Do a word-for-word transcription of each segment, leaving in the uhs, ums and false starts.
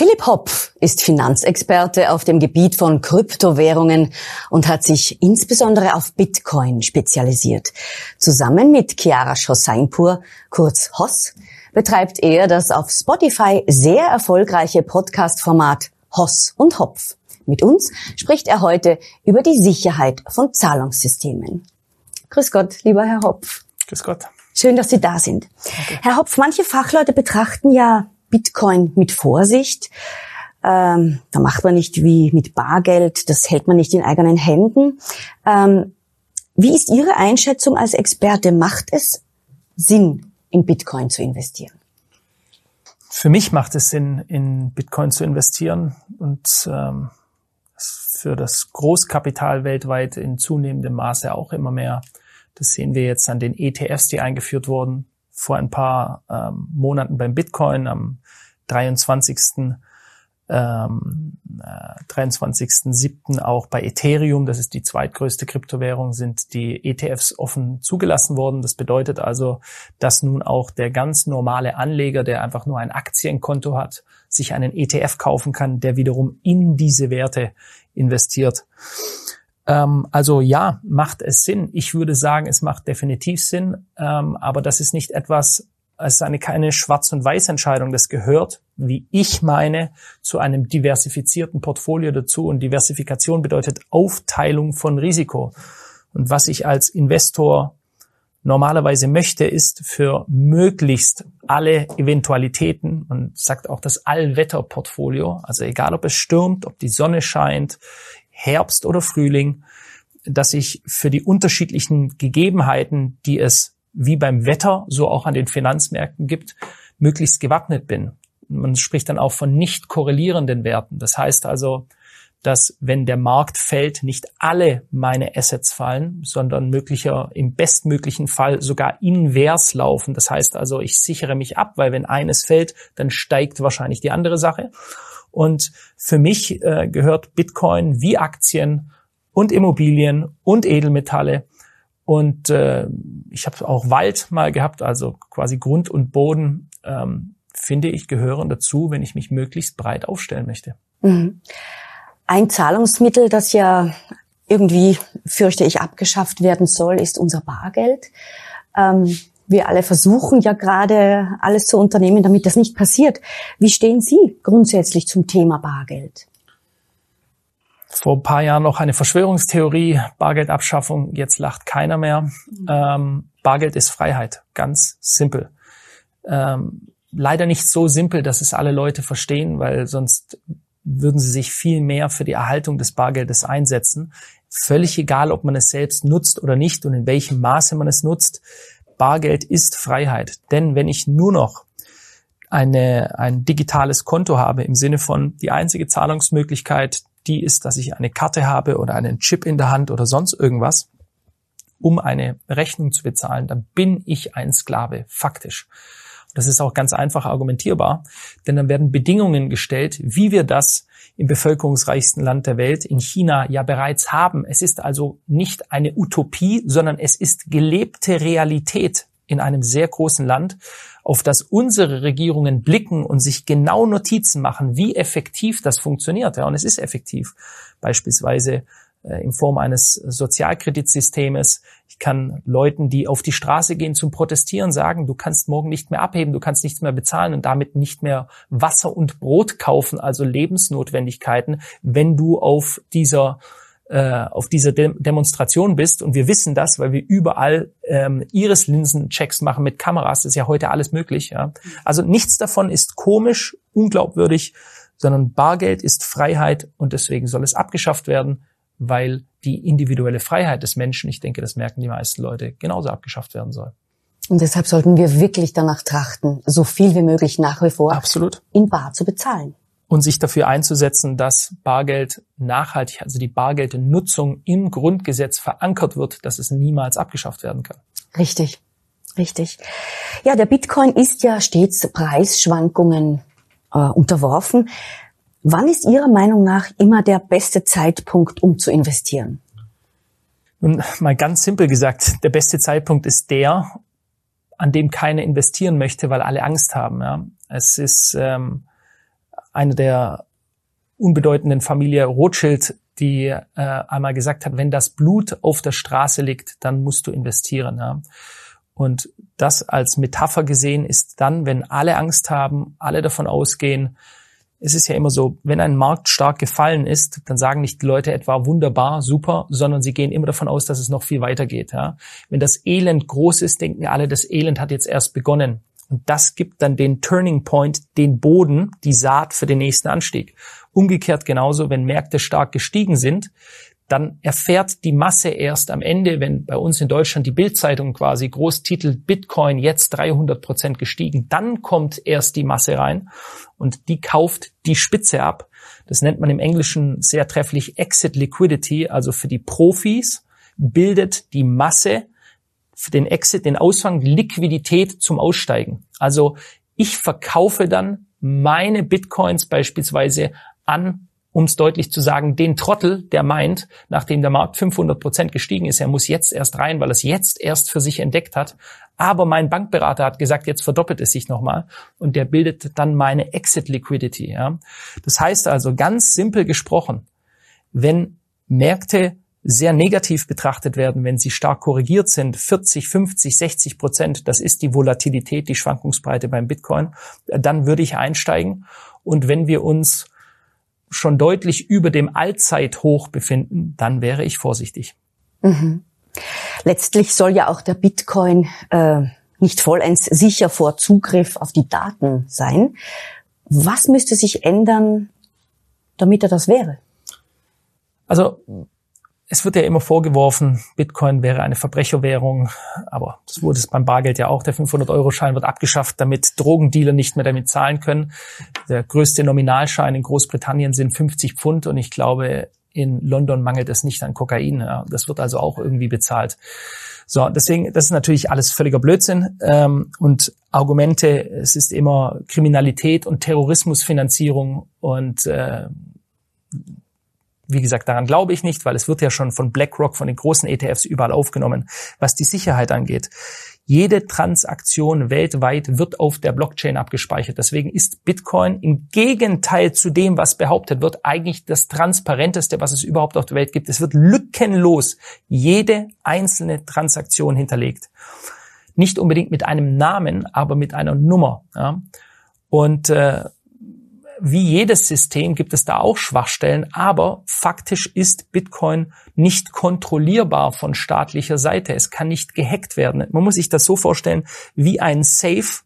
Philipp Hopf ist Finanzexperte auf dem Gebiet von Kryptowährungen und hat sich insbesondere auf Bitcoin spezialisiert. Zusammen mit Chiara Hossainpur, kurz Hoss, betreibt er das auf Spotify sehr erfolgreiche Podcast-Format Hoss und Hopf. Mit uns spricht er heute über die Sicherheit von Zahlungssystemen. Grüß Gott, lieber Herr Hopf. Grüß Gott. Schön, dass Sie da sind. Okay. Herr Hopf, manche Fachleute betrachten ja Bitcoin mit Vorsicht. Ähm, da macht man nicht wie mit Bargeld, das hält man nicht in eigenen Händen. Ähm, wie ist Ihre Einschätzung als Experte? Macht es Sinn, in Bitcoin zu investieren? Für mich macht es Sinn, in Bitcoin zu investieren und ähm, für das Großkapital weltweit in zunehmendem Maße auch immer mehr. Das sehen wir jetzt an den E T Fs, die eingeführt wurden. Vor ein paar ähm, Monaten beim Bitcoin, am dreiundzwanzigsten Ähm, äh, dreiundzwanzigsten siebten auch bei Ethereum, das ist die zweitgrößte Kryptowährung, sind die E T Fs offen zugelassen worden. Das bedeutet also, dass nun auch der ganz normale Anleger, der einfach nur ein Aktienkonto hat, sich einen E T F kaufen kann, der wiederum in diese Werte investiert. Ähm, also ja, macht es Sinn. Ich würde sagen, es macht definitiv Sinn, ähm, aber das ist nicht etwas, es ist eine keine Schwarz- und Weiß-Entscheidung. Das gehört, wie ich meine, zu einem diversifizierten Portfolio dazu. Und Diversifikation bedeutet Aufteilung von Risiko. Und was ich als Investor normalerweise möchte, ist für möglichst alle Eventualitäten, und sagt auch das Allwetterportfolio, also egal ob es stürmt, ob die Sonne scheint, Herbst oder Frühling, dass ich für die unterschiedlichen Gegebenheiten, die es wie beim Wetter, so auch an den Finanzmärkten gibt, möglichst gewappnet bin. Man spricht dann auch von nicht korrelierenden Werten. Das heißt also, dass wenn der Markt fällt, nicht alle meine Assets fallen, sondern möglicher, im bestmöglichen Fall sogar invers laufen. Das heißt also, ich sichere mich ab, weil wenn eines fällt, dann steigt wahrscheinlich die andere Sache. Und für mich äh, gehört Bitcoin wie Aktien und Immobilien und Edelmetalle. Und äh, ich habe auch Wald mal gehabt, also quasi Grund und Boden, ähm, finde ich, gehören dazu, wenn ich mich möglichst breit aufstellen möchte. Mhm. Ein Zahlungsmittel, das ja irgendwie, fürchte ich, abgeschafft werden soll, ist unser Bargeld. Ähm, wir alle versuchen ja gerade alles zu unternehmen, damit das nicht passiert. Wie stehen Sie grundsätzlich zum Thema Bargeld? Vor ein paar Jahren noch eine Verschwörungstheorie, Bargeldabschaffung, jetzt lacht keiner mehr. Mhm. Ähm, Bargeld ist Freiheit, ganz simpel. Ähm, leider nicht so simpel, dass es alle Leute verstehen, weil sonst würden sie sich viel mehr für die Erhaltung des Bargeldes einsetzen. Völlig egal, ob man es selbst nutzt oder nicht und in welchem Maße man es nutzt. Bargeld ist Freiheit. Denn wenn ich nur noch eine, ein digitales Konto habe, im Sinne von die einzige Zahlungsmöglichkeit, die ist, dass ich eine Karte habe oder einen Chip in der Hand oder sonst irgendwas, um eine Rechnung zu bezahlen, dann bin ich ein Sklave, faktisch. Das ist auch ganz einfach argumentierbar, denn dann werden Bedingungen gestellt, wie wir das im bevölkerungsreichsten Land der Welt, in China, ja bereits haben. Es ist also nicht eine Utopie, sondern es ist gelebte Realität in einem sehr großen Land, auf das unsere Regierungen blicken und sich genau Notizen machen, wie effektiv das funktioniert. Ja, und es ist effektiv. Beispielsweise äh, in Form eines Sozialkreditsystems. Ich kann Leuten, die auf die Straße gehen zum Protestieren, sagen, du kannst morgen nicht mehr abheben, du kannst nichts mehr bezahlen und damit nicht mehr Wasser und Brot kaufen, also Lebensnotwendigkeiten, wenn du auf dieser auf dieser De- Demonstration bist. Und wir wissen das, weil wir überall ähm, Iris-Linsen-Checks machen mit Kameras. Das ist ja heute alles möglich. Ja. Also nichts davon ist komisch, unglaubwürdig, sondern Bargeld ist Freiheit und deswegen soll es abgeschafft werden, weil die individuelle Freiheit des Menschen, ich denke, das merken die meisten Leute, genauso abgeschafft werden soll. Und deshalb sollten wir wirklich danach trachten, so viel wie möglich nach wie vor Absolut. in bar zu bezahlen. Und sich dafür einzusetzen, dass Bargeld nachhaltig, also die Bargeldnutzung im Grundgesetz verankert wird, dass es niemals abgeschafft werden kann. Richtig, richtig. Ja, der Bitcoin ist ja stets Preisschwankungen äh, unterworfen. Wann ist Ihrer Meinung nach immer der beste Zeitpunkt, um zu investieren? Nun, mal ganz simpel gesagt, der beste Zeitpunkt ist der, an dem keiner investieren möchte, weil alle Angst haben. Ja. Es ist ähm, eine der unbedeutenden Familie Rothschild, die äh, einmal gesagt hat, wenn das Blut auf der Straße liegt, dann musst du investieren. Ja. Und das als Metapher gesehen ist dann, wenn alle Angst haben, alle davon ausgehen, es ist ja immer so, wenn ein Markt stark gefallen ist, dann sagen nicht die Leute etwa wunderbar, super, sondern sie gehen immer davon aus, dass es noch viel weiter geht. Ja. Wenn das Elend groß ist, denken alle, das Elend hat jetzt erst begonnen. Und das gibt dann den Turning Point, den Boden, die Saat für den nächsten Anstieg. Umgekehrt genauso, wenn Märkte stark gestiegen sind, dann erfährt die Masse erst am Ende, wenn bei uns in Deutschland die Bild-Zeitung quasi groß titelt, Bitcoin jetzt dreihundert Prozent gestiegen, dann kommt erst die Masse rein und die kauft die Spitze ab. Das nennt man im Englischen sehr trefflich Exit Liquidity, also für die Profis bildet die Masse für den Exit, den Ausfang, Liquidität zum Aussteigen. Also ich verkaufe dann meine Bitcoins beispielsweise an, um es deutlich zu sagen, den Trottel, der meint, nachdem der Markt fünfhundert Prozent gestiegen ist, er muss jetzt erst rein, weil er es jetzt erst für sich entdeckt hat. Aber mein Bankberater hat gesagt, jetzt verdoppelt es sich nochmal und der bildet dann meine Exit Liquidity. Ja. Das heißt also, ganz simpel gesprochen, wenn Märkte sehr negativ betrachtet werden, wenn sie stark korrigiert sind, vierzig, fünfzig, sechzig Prozent, das ist die Volatilität, die Schwankungsbreite beim Bitcoin, dann würde ich einsteigen. Und wenn wir uns schon deutlich über dem Allzeithoch befinden, dann wäre ich vorsichtig. Mhm. Letztlich soll ja auch der Bitcoin äh, nicht vollends sicher vor Zugriff auf die Daten sein. Was müsste sich ändern, damit er das wäre? Also es wird ja immer vorgeworfen, Bitcoin wäre eine Verbrecherwährung, aber das wurde es beim Bargeld ja auch. Der fünfhundert-Euro-Schein wird abgeschafft, damit Drogendealer nicht mehr damit zahlen können. Der größte Nominalschein in Großbritannien sind fünfzig Pfund und ich glaube, in London mangelt es nicht an Kokain. Ja, das wird also auch irgendwie bezahlt. So, deswegen, das ist natürlich alles völliger Blödsinn. Ähm, und Argumente, es ist immer Kriminalität und Terrorismusfinanzierung und äh, wie gesagt, daran glaube ich nicht, weil es wird ja schon von BlackRock, von den großen E T Fs überall aufgenommen, was die Sicherheit angeht. Jede Transaktion weltweit wird auf der Blockchain abgespeichert. Deswegen ist Bitcoin im Gegenteil zu dem, was behauptet wird, eigentlich das Transparenteste, was es überhaupt auf der Welt gibt. Es wird lückenlos jede einzelne Transaktion hinterlegt. Nicht unbedingt mit einem Namen, aber mit einer Nummer. Ja. Und äh, wie jedes System gibt es da auch Schwachstellen, aber faktisch ist Bitcoin nicht kontrollierbar von staatlicher Seite. Es kann nicht gehackt werden. Man muss sich das so vorstellen wie ein Safe,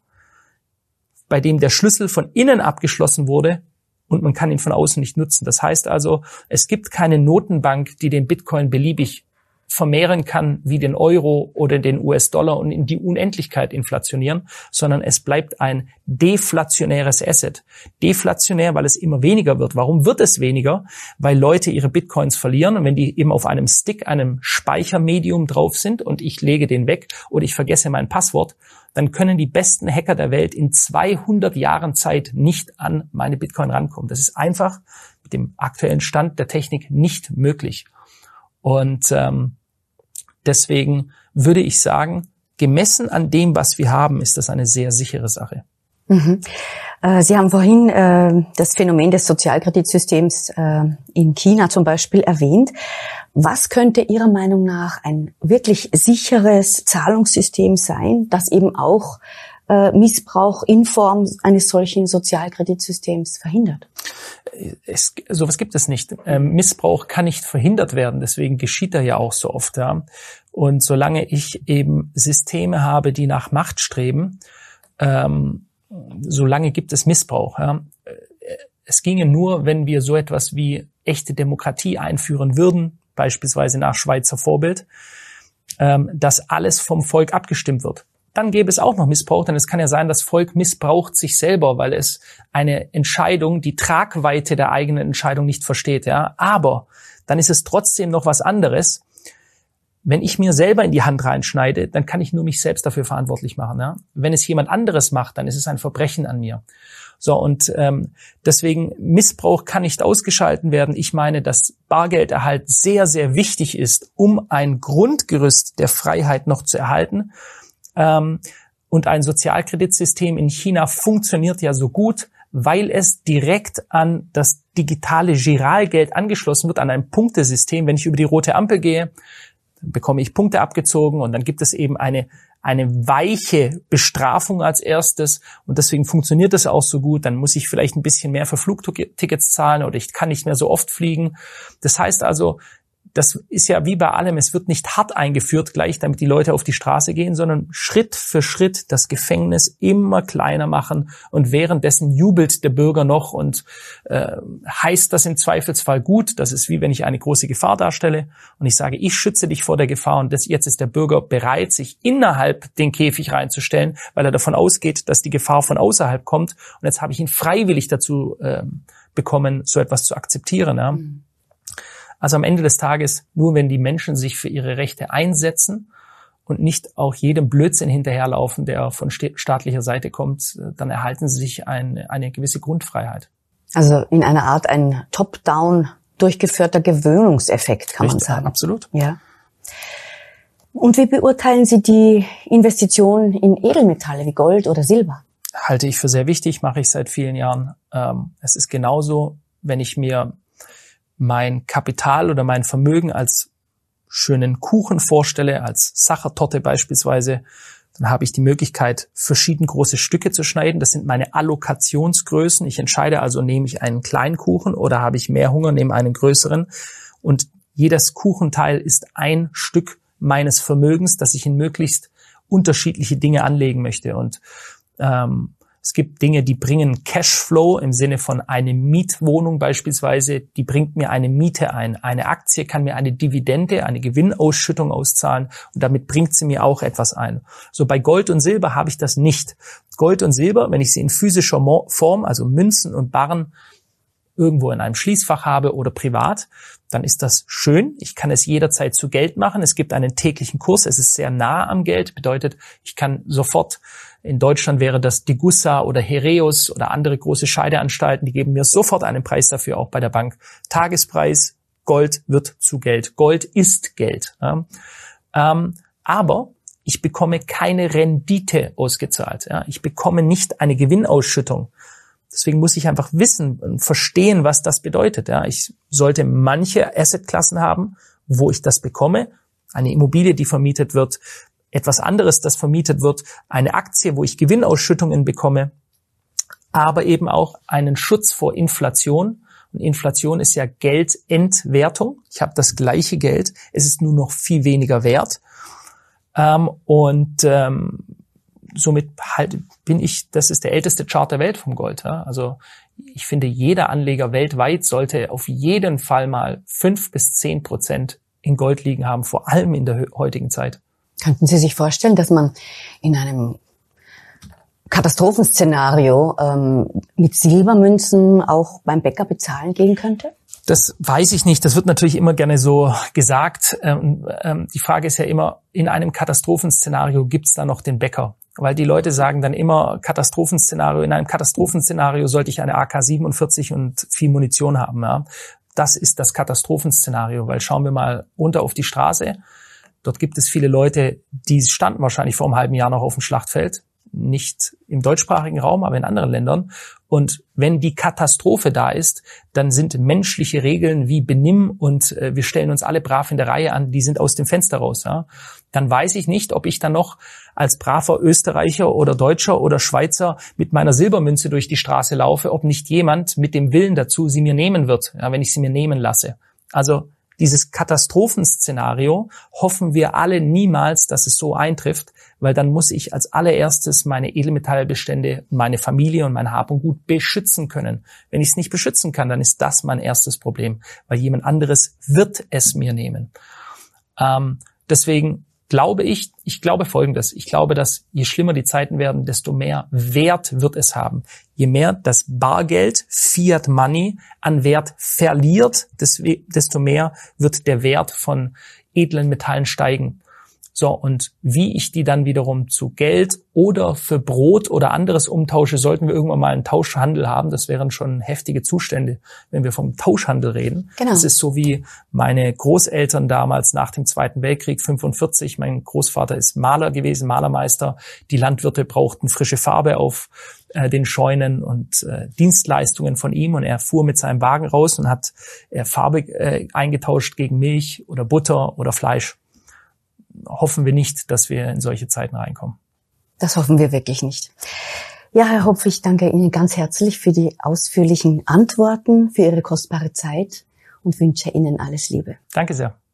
bei dem der Schlüssel von innen abgeschlossen wurde und man kann ihn von außen nicht nutzen. Das heißt also, es gibt keine Notenbank, die den Bitcoin beliebig vermehren kann wie den Euro oder den U S-Dollar und in die Unendlichkeit inflationieren, sondern es bleibt ein deflationäres Asset. Deflationär, weil es immer weniger wird. Warum wird es weniger? Weil Leute ihre Bitcoins verlieren und wenn die eben auf einem Stick, einem Speichermedium drauf sind und ich lege den weg oder ich vergesse mein Passwort, dann können die besten Hacker der Welt in zweihundert Jahren Zeit nicht an meine Bitcoin rankommen. Das ist einfach mit dem aktuellen Stand der Technik nicht möglich. Und ähm, deswegen würde ich sagen, gemessen an dem, was wir haben, ist das eine sehr sichere Sache. Mhm. Äh, Sie haben vorhin äh, das Phänomen des Sozialkreditsystems äh, in China zum Beispiel erwähnt. Was könnte Ihrer Meinung nach ein wirklich sicheres Zahlungssystem sein, das eben auch äh, Missbrauch in Form eines solchen Sozialkreditsystems verhindert? Es, sowas gibt es nicht. Ähm, Missbrauch kann nicht verhindert werden, deswegen geschieht er ja auch so oft. Ja. Und solange ich eben Systeme habe, die nach Macht streben, ähm, solange gibt es Missbrauch. Ja. Es ginge nur, wenn wir so etwas wie echte Demokratie einführen würden, beispielsweise nach Schweizer Vorbild, ähm, dass alles vom Volk abgestimmt wird. Dann gäbe es auch noch Missbrauch, denn es kann ja sein, das Volk missbraucht sich selber, weil es eine Entscheidung, die Tragweite der eigenen Entscheidung nicht versteht. Ja, aber dann ist es trotzdem noch was anderes. Wenn ich mir selber in die Hand reinschneide, dann kann ich nur mich selbst dafür verantwortlich machen. Ja? Wenn es jemand anderes macht, dann ist es ein Verbrechen an mir. So, und ähm, deswegen, Missbrauch kann nicht ausgeschalten werden. Ich meine, dass Bargelderhalt sehr, sehr wichtig ist, um ein Grundgerüst der Freiheit noch zu erhalten. Ähm, und ein Sozialkreditsystem in China funktioniert ja so gut, weil es direkt an das digitale Giralgeld angeschlossen wird, an ein Punktesystem. Wenn ich über die rote Ampel gehe, dann bekomme ich Punkte abgezogen und dann gibt es eben eine eine weiche Bestrafung als erstes und deswegen funktioniert das auch so gut. Dann muss ich vielleicht ein bisschen mehr für Flugtickets zahlen oder ich kann nicht mehr so oft fliegen. Das heißt also, das ist ja wie bei allem, es wird nicht hart eingeführt gleich, damit die Leute auf die Straße gehen, sondern Schritt für Schritt das Gefängnis immer kleiner machen und währenddessen jubelt der Bürger noch und äh, heißt das im Zweifelsfall gut. Das ist wie wenn ich eine große Gefahr darstelle und ich sage, ich schütze dich vor der Gefahr und das, jetzt ist der Bürger bereit, sich innerhalb den Käfig reinzustellen, weil er davon ausgeht, dass die Gefahr von außerhalb kommt und jetzt habe ich ihn freiwillig dazu äh, bekommen, so etwas zu akzeptieren. Ja. Mhm. Also am Ende des Tages, nur wenn die Menschen sich für ihre Rechte einsetzen und nicht auch jedem Blödsinn hinterherlaufen, der von staatlicher Seite kommt, dann erhalten sie sich eine, eine gewisse Grundfreiheit. Also in einer Art ein top-down durchgeführter Gewöhnungseffekt, kann Richtig, man sagen. Absolut. Ja. Und wie beurteilen Sie die Investition in Edelmetalle wie Gold oder Silber? Halte ich für sehr wichtig, mache ich seit vielen Jahren. Es ist genauso, wenn ich mir mein Kapital oder mein Vermögen als schönen Kuchen vorstelle, als Sachertorte beispielsweise, dann habe ich die Möglichkeit, verschieden große Stücke zu schneiden. Das sind meine Allokationsgrößen. Ich entscheide also, nehme ich einen kleinen Kuchen oder habe ich mehr Hunger, nehme einen größeren. Und jedes Kuchenteil ist ein Stück meines Vermögens, das ich in möglichst unterschiedliche Dinge anlegen möchte. Und ähm, es gibt Dinge, die bringen Cashflow im Sinne von eine Mietwohnung beispielsweise, die bringt mir eine Miete ein. Eine Aktie kann mir eine Dividende, eine Gewinnausschüttung auszahlen und damit bringt sie mir auch etwas ein. So bei Gold und Silber habe ich das nicht. Gold und Silber, wenn ich sie in physischer Form, also Münzen und Barren, irgendwo in einem Schließfach habe oder privat, dann ist das schön. Ich kann es jederzeit zu Geld machen. Es gibt einen täglichen Kurs. Es ist sehr nah am Geld. Bedeutet, ich kann sofort, in Deutschland wäre das Degussa oder Heraeus oder andere große Scheideanstalten, die geben mir sofort einen Preis dafür, auch bei der Bank. Tagespreis, Gold wird zu Geld. Gold ist Geld. Ja. Ähm, aber ich bekomme keine Rendite ausgezahlt. Ja. Ich bekomme nicht eine Gewinnausschüttung. Deswegen muss ich einfach wissen und verstehen, was das bedeutet. Ja, ich sollte manche Assetklassen haben, wo ich das bekomme. Eine Immobilie, die vermietet wird, etwas anderes, das vermietet wird, eine Aktie, wo ich Gewinnausschüttungen bekomme, aber eben auch einen Schutz vor Inflation. Und Inflation ist ja Geldentwertung. Ich habe das gleiche Geld, es ist nur noch viel weniger wert. Ähm, und ähm, somit halt bin ich, das ist der älteste Chart der Welt vom Gold. Ja? Also ich finde, jeder Anleger weltweit sollte auf jeden Fall mal fünf bis zehn Prozent in Gold liegen haben, vor allem in der heutigen Zeit. Könnten Sie sich vorstellen, dass man in einem Katastrophenszenario ähm, mit Silbermünzen auch beim Bäcker bezahlen gehen könnte? Das weiß ich nicht. Das wird natürlich immer gerne so gesagt. Ähm, ähm, die Frage ist ja immer, in einem Katastrophenszenario gibt es da noch den Bäcker? Weil die Leute sagen dann immer, Katastrophenszenario, in einem Katastrophenszenario sollte ich eine A K siebenundvierzig und viel Munition haben. Ja. Das ist das Katastrophenszenario, weil schauen wir mal runter auf die Straße. Dort gibt es viele Leute, die standen wahrscheinlich vor einem halben Jahr noch auf dem Schlachtfeld. Nicht im deutschsprachigen Raum, aber in anderen Ländern. Und wenn die Katastrophe da ist, dann sind menschliche Regeln wie Benimm und äh, wir stellen uns alle brav in der Reihe an, die sind aus dem Fenster raus. Ja? Dann weiß ich nicht, ob ich dann noch als braver Österreicher oder Deutscher oder Schweizer mit meiner Silbermünze durch die Straße laufe, ob nicht jemand mit dem Willen dazu sie mir nehmen wird, ja, wenn ich sie mir nehmen lasse. Also dieses Katastrophenszenario hoffen wir alle niemals, dass es so eintrifft, weil dann muss ich als allererstes meine Edelmetallbestände, meine Familie und mein Hab und Gut beschützen können. Wenn ich es nicht beschützen kann, dann ist das mein erstes Problem, weil jemand anderes wird es mir nehmen. Ähm, deswegen glaube ich, ich glaube Folgendes, ich glaube, dass je schlimmer die Zeiten werden, desto mehr Wert wird es haben. Je mehr das Bargeld, Fiat Money, an Wert verliert, desto mehr wird der Wert von edlen Metallen steigen. So, und wie ich die dann wiederum zu Geld oder für Brot oder anderes umtausche, sollten wir irgendwann mal einen Tauschhandel haben. Das wären schon heftige Zustände, wenn wir vom Tauschhandel reden. Genau. Das ist so wie meine Großeltern damals nach dem Zweiten Weltkrieg, fünfundvierzig. Mein Großvater ist Maler gewesen, Malermeister. Die Landwirte brauchten frische Farbe auf äh, den Scheunen und äh, Dienstleistungen von ihm. Und er fuhr mit seinem Wagen raus und hat äh, Farbe äh, eingetauscht gegen Milch oder Butter oder Fleisch. Hoffen wir nicht, dass wir in solche Zeiten reinkommen. Das hoffen wir wirklich nicht. Ja, Herr Hopf, ich danke Ihnen ganz herzlich für die ausführlichen Antworten, für Ihre kostbare Zeit und wünsche Ihnen alles Liebe. Danke sehr.